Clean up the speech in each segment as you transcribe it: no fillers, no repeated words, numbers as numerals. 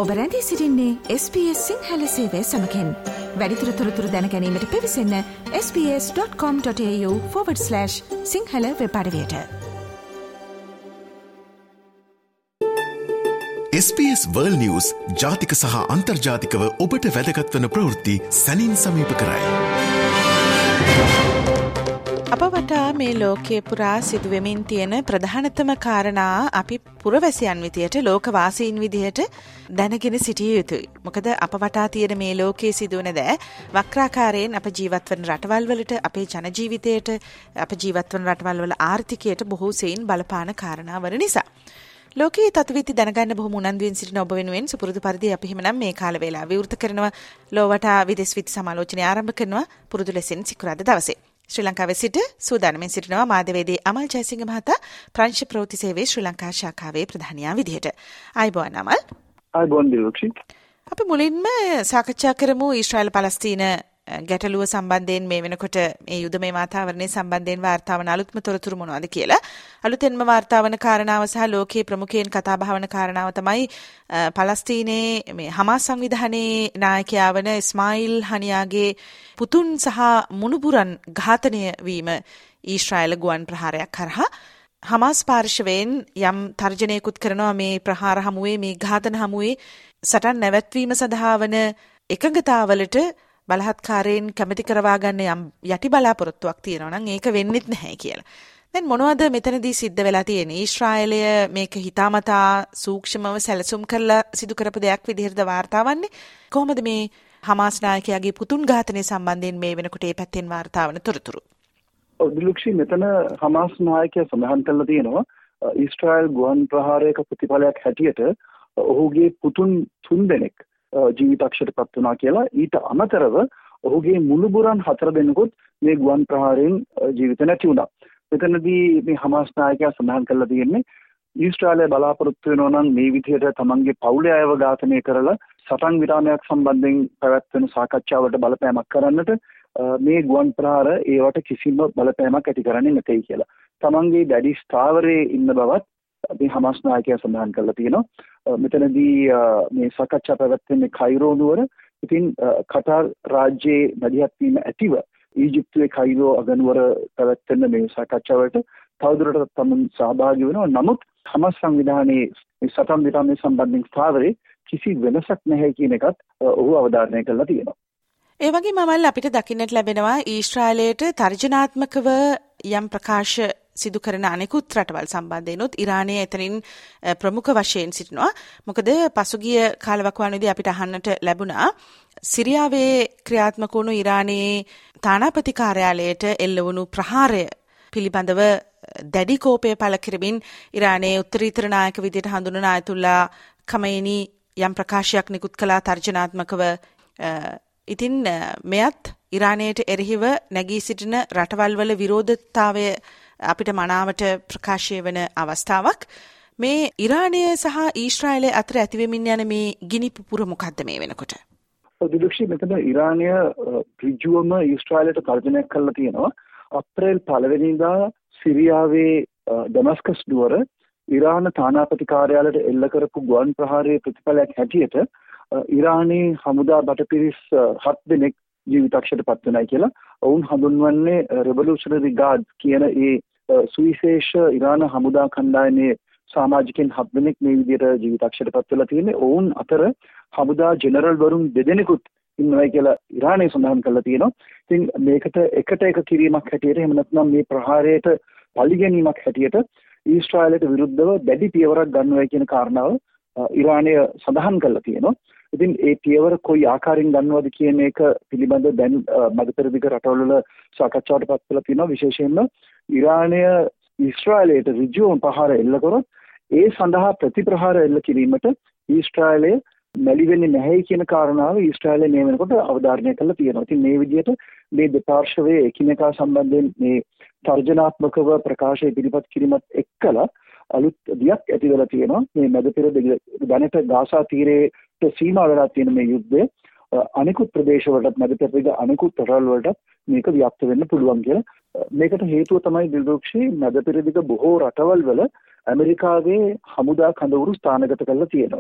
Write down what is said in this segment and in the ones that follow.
ඔබ රැඳී සිටින්නේ SBS සිංහල සේවය සමගින්. වැඩිදුර තොරතුරු දැන ගැනීමට පිවිසන්න sbs.com.au/සිංහල වෙබ් අඩවියට. SBS World News ජාතික සහ අන්තර්ජාතිකව ඔබට වැදගත් වන ප්‍රවෘත්ති සැනින් සමීප කරයි. අප වටා මේ ලෝකයේ පුරා සිදුවෙමින් තියෙන ප්‍රධානතම කාරණා අපි පුරවැසියන් විදියට ලෝකවාසීන් විදියට දැනගෙන සිටිය යුතුයි. මොකද අප වටා තියෙන මේ ලෝකයේ සිදුවන දෑ වක්‍රාකාරයෙන් අප ජීවත් වන රටවල් වලට, අපේ ජන ජීවිතයට, අප ජීවත් වන රටවල් වල ආර්ථිකයට බොහෝ සෙයින් බලපාන කාරණා වන නිසා. ලෝකයේ තත්ත්වීති දැනගන්න බොහොම උනන්දුවෙන් සිටින ඔබ වෙනුවෙන් සුපුරුදු පරිදි අපි හිමනම් මේ කාල වේලාව විවෘත කරනවා. ලෝවටා විදේශ විත්ති සමාලෝචනය ආරම්භ කරනවා පුරුදු ලෙසින් සිකුරාදා දවසේ. ශ්‍රී ලංකාවේ සිට සූදානම්ෙන් සිටිනවා මාධ්‍යවේදී අමල් ජයසිංහ මහතා ප්‍රංශ ප්‍රවෘත්ති සේවයේ ශ්‍රී ලංකා ශාඛාවේ ප්‍රධානියා විදිහට. ආයුබෝවන් අමල්. ආයුබෝවන් දිලක්ෂි. අපි මුලින්ම සාකච්ඡා කරමු ඊශ්‍රායල් පලස්තීන ගැටලුව සම්බන්ධයෙන් මේ වෙනකොට මේ යුදමය වාතාවරණය සම්බන්ධයෙන් වාර්තා වන අලුත්ම තොරතුරු මොනවද කියලා. අලුතෙන්ම වාර්තා වන කාරණාව සහ ලෝකයේ ප්‍රමුඛයෙන් කතා බහ වන කාරණාව තමයි පලස්තීනයේ මේ හමාස් සංවිධානයේ නායකයා වන ඉස්මායිල් හනියාගේ පුතුන් සහ මුණුබුරන් ඝාතනය වීම ඊශ්‍රායල ගුවන් ප්‍රහාරයක් කරහා හමාස් පාර්ශවයෙන් යම් තර්ජනයකුත් කරනවා මේ ප්‍රහාර හමුවේ මේ ඝාතන හමුවේ සටන් නැවැත්වීම සඳහා වන එකඟතාවලට බලහත්කාරයෙන් කැමැති කරවා ගන්න යම් යටි බලාපොරොත්තුවක් තියෙනවා නම් ඒක වෙන්නෙත් නැහැ කියලා. දැන් මොනවද මෙතනදී සිද්ධ වෙලා තියෙන්නේ? ඊශ්‍රායලය මේක හිතාමතා සූක්ෂමව සැලසුම් කරලා සිදු කරපු දෙයක් විදිහටද වාර්තා වන්නේ? කොහොමද මේ හමාස් නායකයාගේ පුතුන් ඝාතනය සම්බන්ධයෙන් මේ වෙනකොට මේ පැත්තෙන් වාර්තා වන තොරතුරු? දිලක්ෂි, මෙතන හමාස් නායකයා සඳහන් කළා තියෙනවා ඊශ්‍රායල් ගුවන් ප්‍රහාරයක ප්‍රතිඵලයක් හැටියට ඔහුගේ පුතුන් 3 දෙනෙක් ජීවිතක්ෂයට පත් වුණා කියලා. ඊට අමතරව ඔහුගේ මුණුබුරන් 4 දෙනෙකුත් මේ ගුවන් ප්‍රහාරයෙන් ජීවිත නැති වුණා. මෙතනදී මේ හමාස් නායකයා සඳහන් කළා තියෙන්නේ ඊශ්‍රායලය බලාපොරොත්තු වෙනවා නම් මේ විදිහට තමන්ගේ පවුලේ අයව ඝාතනය කරලා සටන් විරාමයක් සම්බන්ධයෙන් පැවැත්වෙන සාකච්ඡාවට බලපෑමක් කරන්නට මේ ගුවන් ප්‍රහාර ඒවට කිසිම බලපෑමක් ඇති කරන්නේ නැtei කියලා. තමන්ගේ දැඩි ස්ථාවරයේ ඉන්න බවත් මේ හමාස් නායකයා සඳහන් කළා තියෙනවා. මෙතනදී මේ සාකච්ඡා පැවැත්වෙන්නේ කයිරෝ නුවර. ඉතින් කටාර් රාජ්‍යයේ මැදිහත් වීම ඇතිව ඊජිප්තුවේ කයිරෝ අගනුවර පැවැත්වෙන මේ සාකච්ඡාවට තවදුරටත් තමන් සහභාගී වෙනවා. නමුත් හමාස් සංවිධානයේ මේ සටන් විරාමයේ සම්බන්ධයෙන් ස්ථාවරයේ කිසි වෙනසක් නැහැ කියන එකත් ඔහු අවධාරණය කළා තියෙනවා. ඒ වගේම මමල් අපිට දකින්නට ලැබෙනවා ඊශ්‍රායලයට තර්ජනාත්මකව යම් ප්‍රකාශ සිදු කරන අනෙකුත් රටවල් සම්බන්ධයෙන්ුත් ඉරානය එතනින් ප්‍රමුඛ වශයෙන් සිටිනවා. මොකද පසුගිය කාලවකවානුවේදී අපිට අහන්නට ලැබුණා සිරියාවේ ක්‍රියාත්මක වුණු ඉරානයේ තානාපති කාර්යාලයට එල්ල වුණු ප්‍රහාරය පිළිබඳව දැඩි කෝපය පළ කරමින් ඉරානයේ උත්තරීතර නායක විදිහට හඳුන්වන අයතුල්ලා ඛමේනි යම් ප්‍රකාශයක් නිකුත් කළා තර්ජනාත්මකව. ඉතින් මෙයත් ඉරානයට එරෙහිව නැගී සිටින රටවල් වල විරෝධතාවය අපිට මනාවට ප්‍රකාශය වන අවස්ථාවක්. මේ ඉරානය සහ ඊශ්‍රායලය අතර ඇතිවෙමින් යන මේ ගිනි පුපුර මොකද්ද මේ වෙනකොට? දිලක්ෂි, මෙතන ඉරානය ඍජුවම ඊශ්‍රායලයට තර්ජනයක් කළා තියෙනවා. අප්‍රේල් 1 වෙනිදා සිරියාවේ ඩමස්කස් නුවර ඉරාන තානාපති කාර්යාලයට එල්ල කරපු ගුවන් ප්‍රහාරයේ ප්‍රතිඵලයක් හැටියට ඉරානයේ හමුදා බටපිරිස් 7 දෙනෙක් ජීවිතක්ෂයට පත් වෙනයි කියලා. ඔවුන් හඳුන්වන්නේ රෙවොලූෂනරි ගාඩ් කියන ඒ සුවිශේෂ ඉරාන හමුදා කණ්ඩායමේ සමාජිකයන් 7 දෙනෙක් මේ විදිහට ජීවිතක්ෂයට පත් වෙලා තියෙන්නේ. ඔවුන් අතර හමුදා ජෙනරල් වරුන් 2 දෙනෙකුත් ඉන්නවයි කියලා ඉරානය සඳහන් කරලා තියෙනවා. ඉතින් මේකට එකට එක කිරීමක් හැටියට එහෙම නැත්නම් මේ ප්‍රහාරයට පරිගැනීමක් හැටියට ඊශ්‍රායලයට විරුද්ධව දැඩි පියවරක් ගන්නවයි කියන කාරණාව ඉරානය සඳහන් කරලා තියෙනවා. ඉතින් ඒ පියවර කොයි ආකාරයෙන් ගන්නවද කියන එක පිළිබඳ දැන් මධ්‍යපෙරදිග රටවල සාකච්ඡාවට පත් වෙලා තියෙනවා. විශේෂයෙන්ම ඉරානය ඊශ්‍රායලයට ඍජුවම ප්‍රහාර එල්ල කරොත් ඒ සඳහා ප්‍රතිප්‍රහාර එල්ල කිරීමට ඊශ්‍රායලය මැලි වෙන්නේ නැහැ කියන කාරණාව ඊශ්‍රායලය මේ වෙනකොට අවධාරණය කරලා තියෙනවා. ඉතින් මේ විදිහට මේ දෙපාර්ශ්වයේ එකිනෙකා සම්බන්ධයෙන් මේ තර්ජනාත්මකව ප්‍රකාශය ඉදිරිපත් කිරීමත් එක්කලා අලුත් දියක් ඇති වෙලා තියෙනවා. මේ මැදපෙරදිග දැනට ගාසා තීරයට සීමා වෙලා තියෙන මේ යුද්ධය අනිකුත් ප්‍රදේශවලට මැදපෙරදිග අනිකුත් රටවල් වලට මේක ව්‍යාප්ත වෙන්න පුළුවන් කියලා. මේකට හේතුව තමයි දිල්දෝක්ෂි මැදපෙරදිග බොහෝ රටවල් වල ඇමරිකාවේ හමුදා කඳවුරු ස්ථානගත කරලා තියෙනවා.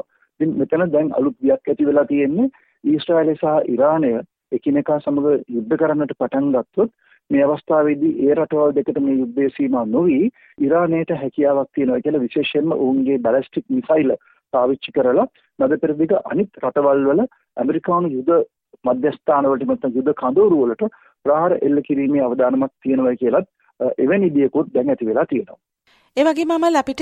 ඉතින් මෙතන දැන් අලුත් වියක් ඇති වෙලා තියෙන්නේ ඊශ්‍රායලය සහ ඉරානය එකිනෙකා සමග යුද්ධ කරන්නට පටන් ගත්තොත් මේ අවස්ථාවේදී ඒ රටවල් දෙකට මේ යුද්ධය සීමා නොවි ඉරානයට හැකියාවක් තියෙනවා කියලා විශේෂයෙන්ම ඔවුන්ගේ බැලිස්ටික් මිසයිල් පාවිච්චි කරලා නද පෙරදිග අනිත් රටවල් වල ඇමරිකානු යුද මධ්‍යස්ථාන වලට නැත්නම් යුද කඳවුරු වලට ප්‍රහාර එල්ල කිරීමේ අවදානමක් තියෙනවා කියලත් එවැනි දියකුත් දැන් ඇති වෙලා තියෙනවා. ඒ වගේම අමල් අපිට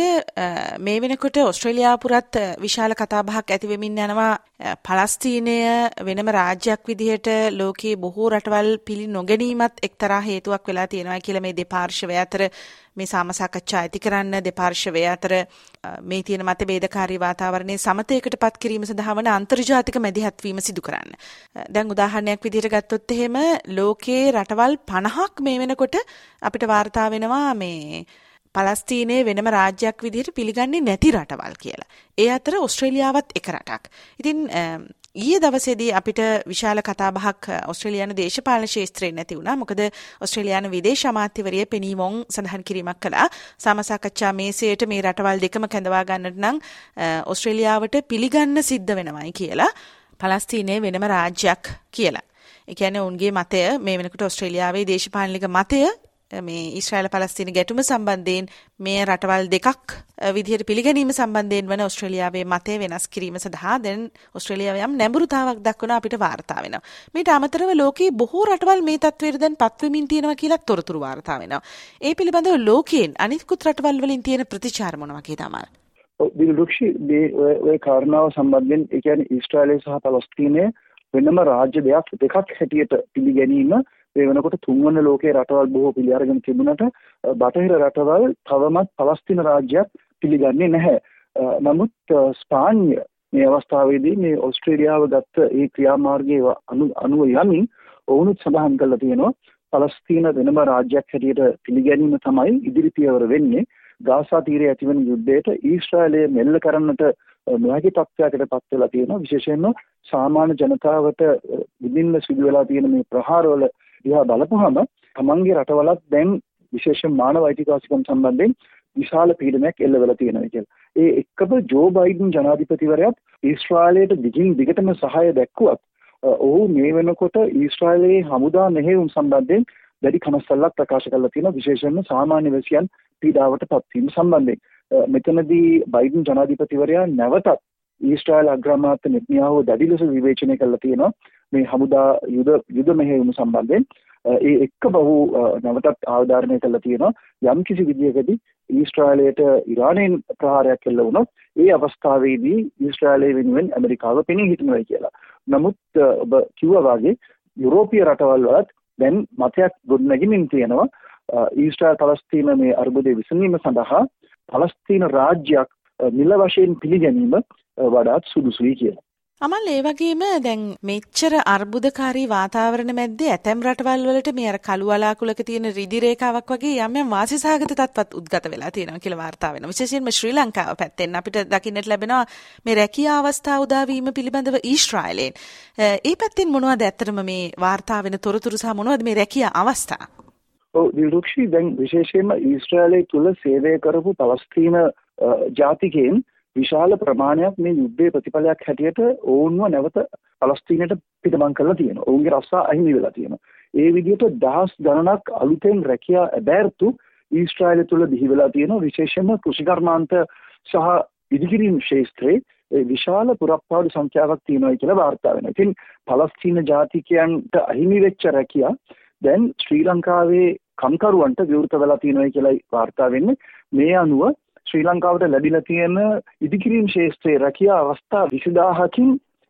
මේ වෙනකොට ඕස්ට්‍රේලියාව පුරත් විශාල කතාබහක් ඇති වෙමින් යනවා පලස්තීනය වෙනම රාජ්‍යයක් විදිහට ලෝකයේ බොහෝ රටවල් පිළි නොගැනීමත් එක්තරා හේතුවක් වෙලා තියෙනවා කියලා මේ දෙපාර්ශ්වය අතර මේ සාමසාකච්ඡා ඇති කරන්න දෙපාර්ශ්වය අතර මේ තියෙන මතභේදකාරී වාතාවරණයේ සමතයකට පත් කිරීම සඳහා වන අන්තර්ජාතික මැදිහත් වීම සිදු කරන්න. දැන් උදාහරණයක් විදිහට ගත්තොත් එහෙම ලෝකයේ රටවල් 50ක් මේ වෙනකොට අපිට වාර්තා වෙනවා මේ පලස්තීනයේ වෙනම රාජ්‍යයක් විදිහට පිළිගන්නේ නැති රටවල් කියලා. ඒ අතර ඕස්ට්‍රේලියාවත් එක රටක්. ඉතින් ඊයේ දවසේදී අපිට විශාල කතාබහක් ඕස්ට්‍රේලියානු දේශපාලන ශාස්ත්‍රයේ නැති වුණා. මොකද ඕස්ට්‍රේලියානු විදේශ අමාත්‍යවරිය පෙනී වොන් සඳහන් කිරීමක් කළා. සාමසාකච්ඡා මේසයට මේ රටවල් දෙකම කැඳවා ගන්නට නම් ඕස්ට්‍රේලියාවට පිළිගන්න සිද්ධ වෙනවයි කියලා. පලස්තීනයේ වෙනම රාජ්‍යයක් කියලා. ඒ කියන්නේ උන්ගේ මතය මේ වෙනකොට ඕස්ට්‍රේලියාවේ දේශපාලනික මතය මේ ඊශ්‍රායල පලස්තීන ගැටුම සම්බන්ධයෙන් මේ රටවල් දෙකක් විදිහට පිළිගැනීම සම්බන්ධයෙන් වන ඕස්ට්‍රේලියාවේ මතය වෙනස් කිරීම සඳහා දැන් ඕස්ට්‍රේලියාව යම් නැඹුරුතාවක් දක්වන අපිට වාර්තා වෙනවා. මේට අමතරව ලෝකයේ බොහෝ රටවල් මේ තත්ත්වයට දැන් පත්වෙමින් තියෙනවා කියලා තොරතුරු වාර්තා වෙනවා. ඒ පිළිබඳව ලෝකයෙන් අනිත්කුත් රටවල් වලින් තියෙන ප්‍රතිචාර මොන වගේද අමල්? දිලුක්ෂි මේ කාරණාව සම්බන්ධයෙන් ඒ කියන්නේ ඊශ්‍රායලය සහ පලස්තීනය වෙනම රාජ්‍ය දෙකක් හැටියට පිළිගැනීම ඒ වෙනකොට තුන්වන ලෝකයේ රටවල් බොහෝ පිළි අරගෙන තිබුණට බටහිර රටවල් තවමත් පලස්තීන රාජ්‍යයක් පිළිගන්නේ නැහැ. නමුත් ස්පාඤ්ඤ මේ අවස්ථාවේදී මේ ඕස්ට්‍රේලියාව ගත්ත ඒ ක්‍රියාමාර්ගයේ අනුව යමින් ඔවුනුත් සඳහන් කරලා තියෙනවා පලස්තීන වෙනම රාජ්‍යයක් හැටියට පිළිගැනීම තමයි ඉදිරි පියවර වෙන්නේ. ගාසා තීරයේ ඇතිවන යුද්ධයට ඊශ්‍රායලය මෙල්ල කරන්නට නොහැකි තත්ත්වයකට පත් වෙලා තියෙනවා. විශේෂයෙන්ම සාමාන්‍ය ජනතාවට විඳින්න සිදු වෙලා තියෙන මේ ප්‍රහාරවල දිහා බලපුවම තමන්ගේ රටවලත් දැන් විශේෂයෙන් මානව අයිතිවාසිකම් සම්බන්ධයෙන් විශාල පීඩනයක් එල්ල වෙලා තියෙනවා කියලා. ඒ එක්කම ජෝ බයිඩන් ජනාධිපතිවරයාත් ඊශ්‍රායලයට දිගින් දිගටම සහාය දැක්වුවත් ඔහු මේ වෙනකොට ඊශ්‍රායලයේ හමුදා මෙහෙයුම් සම්බන්ධයෙන් දැඩි කනස්සල්ලක් ප්‍රකාශ කරලා තියෙනවා. විශේෂයෙන්ම සාමාන්‍ය වැසියන් පීඩාවට පත්වීම සම්බන්ධයෙන්. මෙතනදී බයිඩන් ජනාධිපතිවරයා නැවතත් ඊශ්‍රායල අග්‍රාමාත්‍ය නෙතන්යාහු දැඩි ලෙස විවේචනය කරලා තියෙනවා මේ හමුදා යුද මෙහෙයුම සම්බන්ධයෙන්. ඒ එක්ක බහු නැවතත් ආවධාරණය කරලා තියෙනවා යම් කිසි විදියකදී ඊශ්‍රායලයට ඉරානයෙන් ප්‍රහාරයක් එල්ල වුණොත් ඒ අවස්ථාවේදී ඊශ්‍රායලය වෙනුවෙන් ඇමරිකාව පෙනී හිටිනවා කියලා. නමුත් ඔබ කිව්වා වගේ යුරෝපීය රටවල් වලත් දැන් මතයක් ගොඩනැගෙමින් තියෙනවා ඊශ්‍රායල් පලස්තීන මේ අර්බුදය විසඳීම සඳහා පලස්තීන රාජ්‍යයක් මිල වශයෙන් පිළිගැනීම වඩාත් සුදුසුයි කියලා. අමල් ඒ වගේම දැන් මෙච්චර අර්බුදකාරී වාතාවරණ මැද්දේ ඇතැම් රටවල් වලට මේ අර කළු වලාකුළක තියෙන රිදි රේඛාවක් වගේ යම් යම් වාසිසහගත තත්ත්වත් උද්ගත වෙලා තියෙනවා කියලා වාර්තා වෙනවා. විශේෂයෙන්ම ශ්‍රී ලංකාව පැත්තෙන් අපිට දකින්නට ලැබෙනවා මේ රැකියා අවස්ථා උදා වීම පිළිබඳව ඊශ්‍රායලයෙන්. ඒ පැත්තෙන් මොනවද ඇත්තටම මේ වාර්තා වෙන තොරතුරු සහ මොනවද මේ රැකියා අවස්ථා? දිලුක්ෂි දැන් විශේෂයෙන්ම ඊශ්‍රායලයේ තුල සේවය කරපු පලස්තීන ජාතිකයන් විශාල ප්‍රමාණයක් මේ යුද්ධයේ ප්‍රතිඵලයක් හැටියට ඔවුන්ව නැවත පලස්තීනයට පිටමන් කරලා තියෙනවා. ඔවුන්ගේ රස්සා අහිමි වෙලා තියෙනවා. ඒ විදිහට දහස් ගණනක් අලුතෙන් රැකියා ඇබෑර්තු ඊශ්‍රායලය තුල බිහි වෙලා තියෙනවා. විශේෂයෙන්ම කෘෂිකර්මාන්ත සහ ඉදිකිරීම් ක්ෂේත්‍රයේ විශාල පුරප්පාඩු සංඛ්‍යාවක් තියෙනවා කියලා වාර්තා වෙනවා. ඉතින් පලස්තීන ජාතිකයන්ට අහිමි වෙච්ච රැකියා දැන් ශ්‍රී ලංකාවේ කම්කරුවන්ට විවෘත වෙලා තියෙනවා කියලා වාර්තා වෙන්නේ. මේ අනුව ශ්‍රී ලංකාවට ලැබිලා තියෙන ඉදිකිරීම් ක්ෂේත්‍රයේ රැකියා අවස්ථා 20000කින්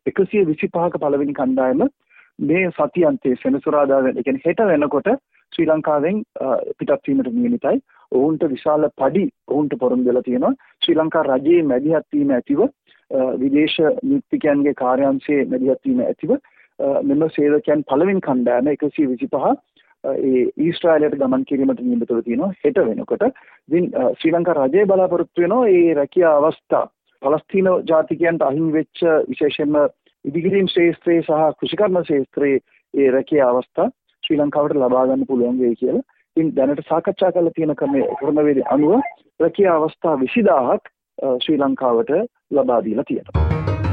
125ක පළවෙනි කණ්ඩායම මේ සතියන්තයේ සෙනසුරාදා වෙන, ඒ කියන්නේ හෙට වෙනකොට ශ්‍රී ලංකාවෙන් පිටත් වීමට නියමිතයි. ඔවුන්ට විශාල පඩි ඔවුන්ට පොරොන්දු වෙලා තියෙනවා. ශ්‍රී ලංකා රජයේ මැදිහත් වීම ඇතිව විදේශ නීතිඥයන්ගේ කාර්යාංශයේ මැදිහත් වීම ඇතිව මෙම සේවකයන් පළවෙනි කණ්ඩායම 125 ඒ ඊශ්‍රායලයට ගමන් කිරීමට නියමිතව තියෙනවා. හෙට වෙනකොට ඉතින් ශ්‍රී ලංකා රජය බලාපොරොත්තු වෙනවා මේ රැකියා අවස්ථා පලස්තීන ජාතිකයන්ට අහිමි වෙච්ච විශේෂයෙන්ම ඉදිකිරීම් ක්ෂේත්‍රයේ සහ කෘෂිකර්ම ක්ෂේත්‍රයේ ඒ රැකියා අවස්ථා ශ්‍රී ලංකාවට ලබා ගන්න පුළුවන් වෙයි කියලා. ඉතින් දැනට සාකච්ඡා කරලා තියෙන ක්‍රමවේද අනුව රැකියා අවස්ථා 20000ක් ශ්‍රී ලංකාවට ලබා දීලා තියෙනවා.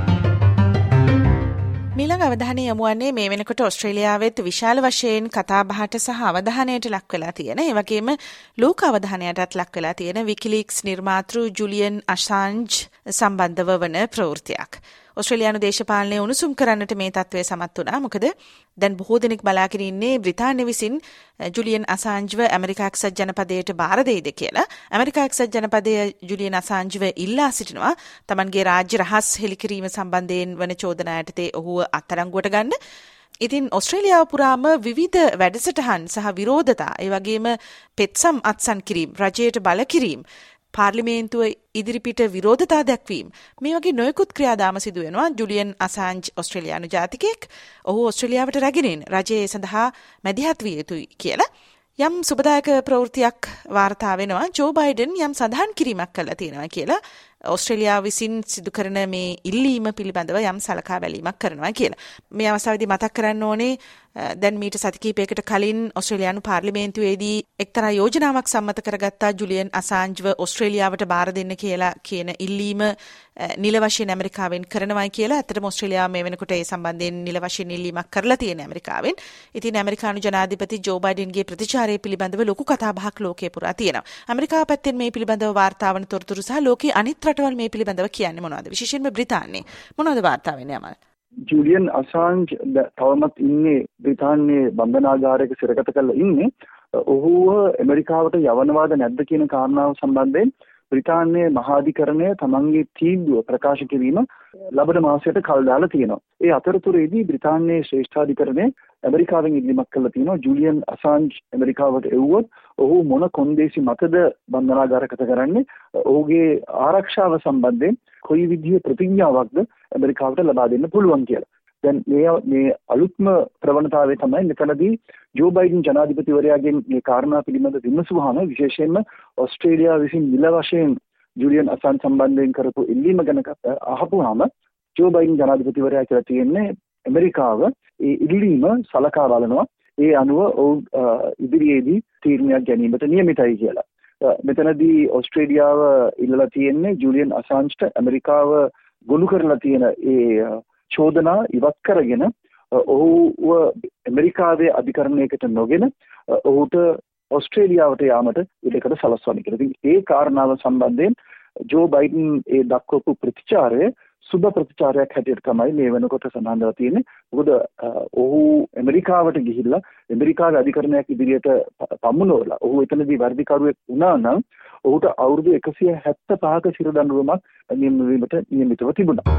මීළඟ අවධානය යොමු වන්නේ මේ වෙනකොට ඕස්ට්‍රේලියාවෙත් විශාල වශයෙන් කතාබහට සහ අවධානයට ලක් වෙලා තියෙන, ඒ වගේම ලෝක අවධානයටත් ලක් වෙලා තියෙන විකිලීක්ස් නිර්මාතෘ ජුලියන් අසාන්ජ් සම්බන්ධව වන ප්‍රවෘත්තියක්. ඕස්ට්‍රේලියානු දේශපාලනය උණුසුම් කරන්නට මේ තත්ත්වය සමත් වුණා. මොකද දැන් බොහෝ දෙනෙක් බලාගෙන ඉන්නේ බ්‍රිතාන්‍ය විසින් ජුලියන් අසාන්ජ්ව ඇමරිකා එක්සත් ජනපදයට බාර දෙයිද කියලා. ඇමරිකා එක්සත් ජනපදයේ ජුලියන් අසාන්ජ්ව ඉල්ලා සිටිනවා තමන්ගේ රාජ්‍ය රහස් හෙළිකිරීම සම්බන්ධයෙන් වන චෝදනා යටතේ ඔහුව අත්අඩංගුවට ගන්න. ඉතින් ඕස්ට්‍රේලියාව පුරාම විවිධ වැඩසටහන් සහ විරෝධතා, ඒ වගේම පෙත්සම් අත්සන් කිරීම, රජයට බල කිරීම, පාර්ලිමේන්තුව ඉදිරිපිට විරෝධතා දැක්වීම, මේ වගේ නොයෙකුත් ක්‍රියාදාම සිදු වෙනවා. ජුලියන් අසාන්ජ් ඕස්ට්‍රේලියානු ජාතිකයෙක්. ඔහු ඕස්ට්‍රේලියාවට රැගෙනින් රජයේ සඳහා මැදිහත් විය යුතුයි කියලා යම් සුබදායක ප්‍රවෘත්තියක් වාර්තා වෙනවා. ජෝ බයිඩන් යම් සඳහන් කිරීමක් කළා තියෙනවා කියලා ඕස්ට්‍රේලියාව විසින් සිදු කරන මේ ඉල්ලීම පිළිබඳව යම් සලකා බැලීමක් කරනවා කියලා. මේ අවස්ථාවේදී මතක් කරන්න ඕනේ දැන් මීට සති කිහිපයකට කලින් ඕස්ට්‍රේලියානු පාර්ලිමේන්තුවේදී එක්තරා යෝජනාවක් සම්මත කරගත්තා ජුලියන් අසාන්ජ්ව ඕස්ට්‍රේලියාවට බාර දෙන්න කියලා කියන ඉල්ලීම නිල වශයෙන් ඇමරිකාවෙන් කරනවායි කියලා. ඇත්තටම ඕස්ට්‍රේලියාව මේ වෙනකොට ඒ සම්බන්ධයෙන් නිල වශයෙන් ඉල්ලීමක් කරලා තියෙන ඇමරිකාවෙන්. ඉතින් ඇමරිකානු ජනාධිපති ජෝ බයිඩන්ගේ ප්‍රතිචාරය පිළිබඳව ලොකු කතාබහක් ලෝකයේ පුරා තියෙනවා. ඇමරිකාව පැත්තෙන් මේ පිළිබඳව වාර්තා වන තොරතුරු සහ ලෝකයේ අනිත් රටවල් මේ පිළිබඳව කියන්නේ මොනවද? විශේෂයෙන්ම බ්‍රිතාන්‍යයේ මොනවද වාර්තා වෙන්නේ අමල්? ජුලියන් අසාන්ජ් තවමත් ඉන්නේ බ්‍රිතාන්‍යයේ බන්ධනාගාරයක සිරගත කරලා ඉන්නේ. ඔහුව ඇමරිකාවට යවනවාද නැද්ද කියන කාරණාව සම්බන්ධයෙන් බ්‍රිතාන්‍යයේ මහාධිකරණය තමන්ගේ තීන්දුව ප්‍රකාශ කිරීම ලබන මාසයට කල් දාලා තියෙනවා. ඒ අතරතුරේදී බ්‍රිතාන්‍යයේ ශ්‍රේෂ්ඨාධිකරණය ඇමරිකාවෙන් ඉල්ලීමක් කළා තියෙනවා. ජුලියන් අසාන්ජ් ඇමරිකාවට එවුවොත් ඔහු මොන කොන්දේසි මතද බන්ධනාගාරගත කරන්නේ, ඔහුගේ ආරක්ෂාව සම්බන්ධයෙන් කොයි විදිහේ ප්‍රතිඥාවක්ද ඇමරිකාවට ලබා දෙන්න පුළුවන් කියලා. දැන් මේ අලුත්ම ප්‍රවණතාවය තමයි මෙතනදී ජෝ බයිඩන් ජනාධිපතිවරයාගෙන් මේ කාරණා පිළිබඳ විමසුවාම විශේෂයෙන්ම ඕස්ට්‍රේලියාව විසින් නිල වශයෙන් ජුලියන් අසාන්ජ් සම්බන්ධයෙන් කරපු ඉල්ලීම ගැන අහපුවාම ජෝ බයිඩන් ජනාධිපතිවරයා කියලා තියෙන්නේ ඇමරිකාව ඒ ඉල්ලීම සලකා බලනවා. ඒ අනුව ඔවුන් ඉදිරියේදී තීරණයක් ගැනීමට නියමිතයි කියලා. මෙතනදී ඕස්ට්‍රේලියාව ඉල්ලලා තියෙන්නේ ජුලියන් අසාන්ජ්ට ඇමරිකාව ගොනු කරලා තියෙන ඒ චෝදනා ඉවත් කරගෙන ඔහුව ඇමරිකාවේ අධිකරණයකට නොගෙන ඔහුට ඕස්ට්‍රේලියාවට යාමට ඉඩකඩ සලස්වන්න කියලා. ඉතින් ඒ කාරණාව සම්බන්ධයෙන් ජෝ බයිඩන් ඒ දක්වපු ප්‍රතිචාරය සුබ ප්‍රතිචාරයක් හැටියට තමයි මේ වෙනකොට සඳහන්ලා තියෙන්නේ. මොකද ඔහු ඇමරිකාවට ගිහිල්ලා ඇමරිකාවේ අධිකරණයක් ඉදිරියට පමුණුවලා ඔහු එතනදී වර්ධිකරුවෙක් වුණා නම් ඔහුට අවුරුදු 175ක සිරදඬුවමක් නියමිතව තිබුණා.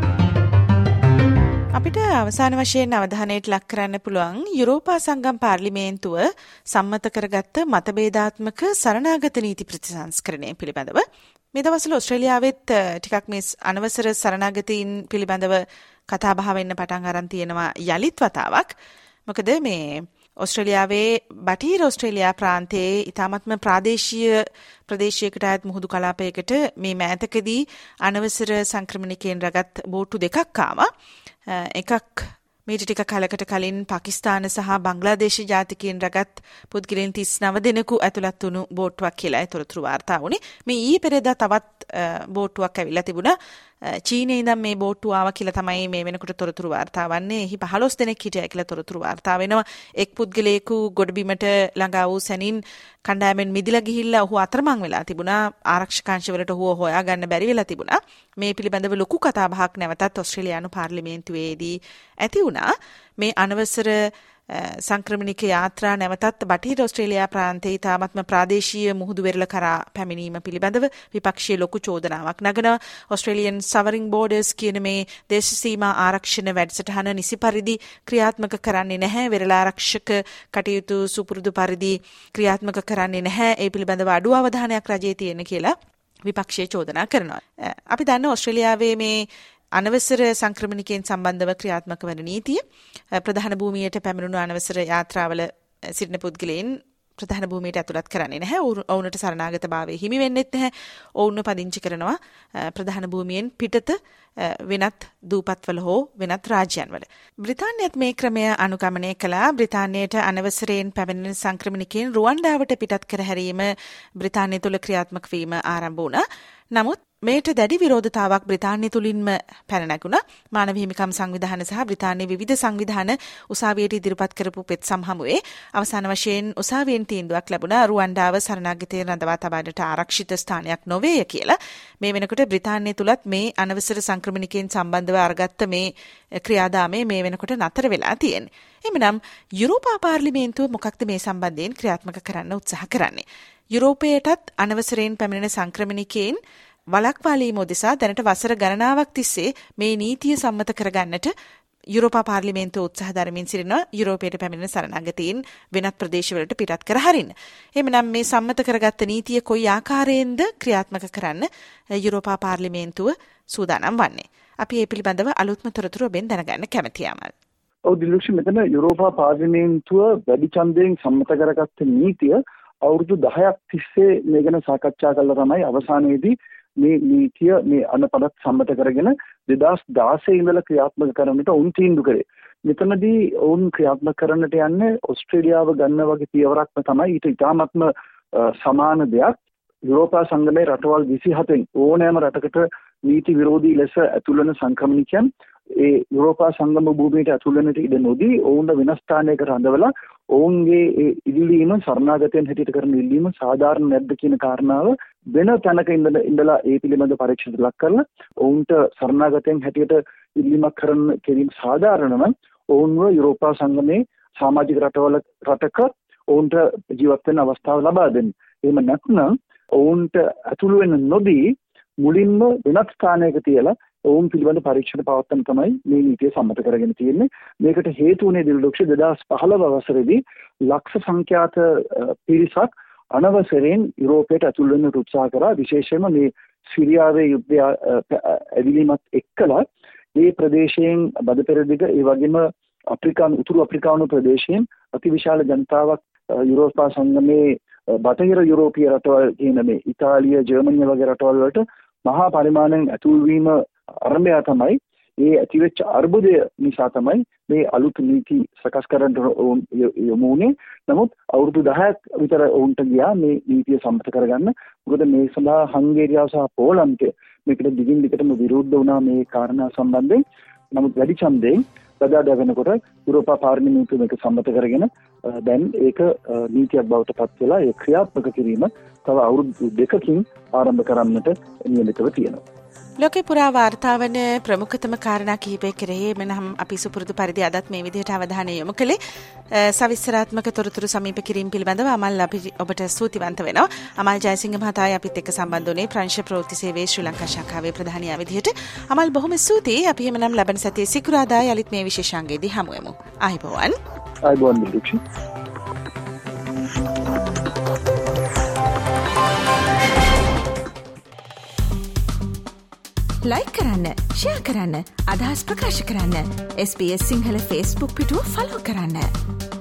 අපිට අවසාන වශයෙන් අවධානයට ලක් කරන්න පුළුවන් යුරෝපා සංගම් පාර්ලිමේන්තුව සම්මත කරගත්ත මතභේදාත්මක සරණාගත නීති ප්‍රතිසංස්කරණය පිළිබඳව. මේ දවස්වල ඕස්ට්‍රේලියාවෙත් ටිකක් මේ අනවසර සරණාගතීන් පිළිබඳව කතා බහ වෙන්න පටන් අරන් තියෙනවා යලිත් වතාවක්. මොකද මේ ඕස්ට්‍රේලියාවේ බටහිර ඕස්ට්‍රේලියා ප්‍රාන්තයේ ඉතාමත්ම ප්‍රාදේශීය ප්‍රදේශයකට අයත් මුහුදු කලාපයකට මේ මෑතකදී අනවසර සංක්‍රමණිකයන් රැගත් බෝට්ටු දෙකක් ආවා. එකක් මීට ටික කාලයකට කලින් පාකිස්තාන සහ බංග්ලාදේශ ජාතිකයන් රැගත් පුද්ගලයන් 39 දෙනෙකු ඇතුළත් වුණු බෝට්ටුවක් කියලා තොරතුරු වාර්තා වුණේ. මේ ඊයේ පෙරේදා තවත් බෝට්ටුවක් ඇවිල්ලා තිබුණා. චීනයේ ඉඳන් මේ බෝට්ටුව ආවා කියලා තමයි මේ වෙනකොට තොරතුරු වාර්තා වන්නේ. එහි 15 දෙනෙක් හිටියා කියලා තොරතුරු වාර්තා වෙනවා. එක් පුද්ගලයෙකු ගොඩබිමට ළඟා වූ සැනින් කණ්ඩායමෙන් මිදිලා ගිහිල්ලා ඔහු අතරමං වෙලා තිබුණා. ආරක්ෂකාංශවලට ඔහුව හොයාගන්න බැරි වෙලා තිබුණා. මේ පිළිබඳව ලොකු කතාබහක් නැවතත් ඕස්ට්‍රේලියානු පාර්ලිමේන්තුවේදී ඇති වුණා. මේ අනවසර සංක්‍රමණික යාත්‍රා නැවතත් බටහිර ඕස්ට්‍රේලියා ප්‍රාන්තයේ තාමත්ම ප්‍රාදේශීය මුහුදු වෙරළ කරා පැමිණීම පිළිබඳව විපක්ෂීය ලොකු චෝදනාවක් නගනවා. ඔස්ට්‍රේලියන් සවරින් බෝඩර්ස් කියන මේ දේශ සීමා ආරක්ෂණ වැඩසටහන නිසි පරිදි ක්‍රියාත්මක කරන්නේ නැහැ. වෙරළ ආරක්ෂක කටයුතු සුපුරුදු පරිදි ක්‍රියාත්මක කරන්නේ නැහැ. ඒ පිළිබඳව අඩු අවධානයක් රජයේ තියෙන කියලා විපක්ෂීය චෝදනා කරනවා. අපි දන්න ඕස්ට්‍රේලියාවේ මේ අනවසර සංක්‍රමණිකයන් සම්බන්ධව ක්‍රියාත්මක වන නීතිය ප්‍රධාන භූමියට පැමිණුණු අනවසර යාත්‍රාවල සිටින පුද්ගලයන් ප්‍රධාන භූමියට ඇතුළත් කරන්නේ නැහැ. ඔවුන්ට සරණාගත භාවය හිමි වෙන්නෙත් නැහැ. ඔවුන්ව පදිංචි කරනවා ප්‍රධාන භූමියෙන් පිටත වෙනත් දූපත්වල හෝ වෙනත් රාජ්‍යයන්වල. බ්‍රිතාන්‍යයත් මේ ක්‍රමය අනුගමනය කළා. බ්‍රිතාන්‍යයට අනවසරයෙන් පැමිණෙන සංක්‍රමණිකයන් රුවන්ඩාවට පිටත් කර හැරීම බ්‍රිතාන්‍ය තුළ ක්‍රියාත්මක වීම ආරම්භ වුණා. නමුත් මේට දැඩි විරෝධතාවක් බ්‍රිතාන්‍ය තුලින්ම පැන නැගුණා. මානව හිමිකම් සංවිධාන සහ බ්‍රිතාන්‍ය විවිධ සංවිධාන උසාවියට ඉදිරිපත් කරපු පෙත්සම් හමුවේ අවසාන වශයෙන් උසාවියෙන් තීන්දුවක් ලැබුණා රුවන්ඩාව සරණාගතයේ රඳවා තබාට ආරක්ෂිත ස්ථානයක් නොවේය කියලා. මේ වෙනකොට බ්‍රිතාන්‍ය තුලත් මේ අනවසර සංක්‍රමණිකයන් සම්බන්ධව අරගත්ත මේ ක්‍රියාදාමයේ මේ වෙනකොට නතර වෙලා තියෙන්නේ. එමනම් යුරෝපා පාර්ලිමේන්තුව මොකක්ද මේ සම්බන්ධයෙන් ක්‍රියාත්මක කරන්න උත්සාහ කරන්නේ? යුරෝපයටත් අනවසරයෙන් පැමිණෙන සංක්‍රමණිකයන් වළක්වාලීම උදෙසා දැනට වසර ගණනාවක් තිස්සේ මේ නීතිය සම්මත කරගන්නට යුරෝපා පාර්ලිමේන්තුව උත්සාහ දරමින් සිටිනවා යුරෝපයට පැමිණෙන සරණාගතයින් වෙනත් ප්‍රදේශවලට පිටත් කර හරින්න. එhmenan මේ සම්මත කරගත්ත නීතිය කොයි ආකාරයෙන්ද ක්‍රියාත්මක කරන්න යුරෝපා පාර්ලිමේන්තුව සූදානම් වන්නේ? අපි මේ පිළිබඳව අලුත්ම තොරතුරු ඔබෙන් දැනගන්න කැමැතියි අමල්. ඔව් දිලුක්ෂ මෙතන යුරෝපා පාර්ලිමේන්තුව වැඩි ඡන්දයෙන් සම්මත කරගත්ත නීතිය අවුරුදු 10ක් තිස්සේ මේ ගැන සාකච්ඡා කළා තමයි අවසානයේදී මේ නීතිය මේ අනපදත් සම්මත කරගෙන 2016 ඉඳලා ක්‍රියාත්මක කරන්නට උන් තීන්දුව කරේ. මෙතනදී ඔවුන් ක්‍රියාත්මක කරන්නට යන්නේ ඕස්ට්‍රේලියාව ගන්න වගේ පියවරක්ම තමයි. ඊට ඉතාමත්ම සමාන දෙයක්. යුරෝපා සංගමයේ රටවල් 27න් ඕනෑම රටකට නීති විරෝධී ලෙස ඇතුල් වෙන සංක්‍රමණිකයන් ඒ යුරෝපා සංගම භූමියට ඇතුල් වෙන්නට ඉඩ නොදී ඔවුන්ව වෙනස් ස්ථානයකට රඳවලා ඔවුන්ගේ ඒ ඉල්ලීම සරණාගතයන් හැටියට කරන ඉල්ලීම සාධාරණ නැද්ද කියන කාරණාව වෙන තැනක ඉඳලා ඒ පිළිබඳ පරීක්ෂණයට ලක් කරලා ඔවුන්ට සරණාගතයන් හැටියට ඉල්ලීමක් කරන කෙලින් සාධාරණ නම් ඔවුන්ව යුරෝපා සංගමයේ සමාජික රටක ඔවුන්ට ජීවත් වෙන්න අවස්ථාව ලබා දෙන්න. එහෙම නැත්නම් ඔවුන්ට ඇතුළු වෙන්න නොදී මුලින්ම වෙනත් ස්ථානයක තියලා ඔවුන් පිළිබඳ පරීක්ෂණ පවත්වන්න තමයි මේ නීතිය සම්මත කරගෙන තියෙන්නේ. මේකට හේතු වුණේ දිලුක්ෂ 2015 වසරේදී ලක්ෂ සංඛ්‍යාත පිරිසක් අනවසරයෙන් යුරෝපයට ඇතුල් වෙන්න උත්සාහ කරා. විශේෂයෙන්ම මේ සිරියාවේ යුද්ධය ඇවිලීමත් එක්කලා මේ ප්‍රදේශයෙන් බදපෙරදිග ඒ වගේම උතුරු අප්‍රිකානු ප්‍රදේශයෙන් අතිවිශාල ජනතාවක් යුරෝපා සංගමේ බටහිර යුරෝපීය රටවල් කියන මේ ඉතාලිය, ජර්මනිය වගේ රටවල් වලට මහා පරිමාණයෙන් ඇතුල් වීම ආරම්භය තමයි ඒ ඇතිවෙච්ච අර්බුදය නිසා තමයි මේ අලුත් නීති සකස් කරන්න යොමු වුණේ. නමුත් අවුරුදු 10ක් විතර ඔවුන්ට ගියා මේ නීතිය සම්මත කරගන්න. මොකද මේ සඳහා හංගේරියාව සහ පෝලන්තය මේකට දිගින් දිගටම විරුද්ධ වුණා මේ කාරණා සම්බන්ධයෙන්. නමුත් වැඩි ඡන්දයෙන් බදාදා වෙනකොට යුරෝපා පාර්ලිමේන්තුව මේක සම්මත කරගෙන දැන් ඒක නීතියක් බවට පත් වෙලා ඒ ක්‍රියාත්මක කිරීම තව අවුරුදු 2කින් ආරම්භ කරන්නට නියමිතව තියෙනවා. ලෝකේ පුරා වාර්තා වන ප්‍රමුඛතම කාරණා කිහිපය කෙරෙහි මෙනම් අපි සුපුරුදු පරිදි අදත් මේ විදිහට අවධානය යොමු කළේ. සවිස්තරාත්මක තොරතුරු සමීප කිරීම පිළිබඳව අමල් අපි ඔබට ස්තුතිවන්ත වෙනවා. අමල් ජයසිංහ මහතායි අපිත් එක්ක සම්බන්ධ වුණේ ප්‍රංශ ප්‍රවෘත්ති සේවයේ ශ්‍රී ලංකා ශාඛාවේ ප්‍රධානියා විදිහට. අමල් බොහොම ස්තුතියි. අපි එමනම් ලබන සතියේ සිකුරාදා යලිත් මේ විශේෂාංගයේදී හමු වෙමු. ආයිබෝවන්. ආයිබෝවන් දිලුක්ෂ. ලයික් කරන්න, ෂෙයා කරන්න, අදහස් ප්‍රකාශ කරන්න. SBS සිංහල Facebook පිටුව ෆලෝ කරන්න.